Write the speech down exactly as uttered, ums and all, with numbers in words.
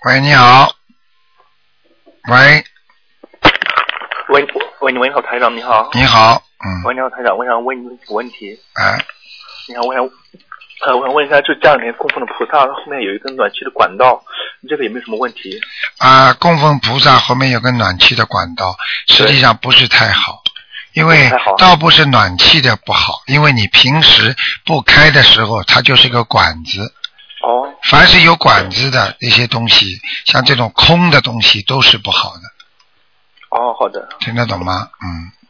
喂，你好。喂。 喂喂，你好，台长，你好。 你好，嗯。 喂，你好，台长，我想问你几个问题。 啊。 你好，我想呃，我想问一下，就家里面供奉的菩萨后面有一根暖气的管道，这个有没有什么问题？ 啊，供奉菩萨后面有个暖气的管道，实际上不是太好。因为倒不是暖气的不好，因为你平时不开的时候，它就是个管子。 哦。 凡是有管子的一些东西，像这种空的东西都是不好的。 哦，好的。 听得懂吗？嗯。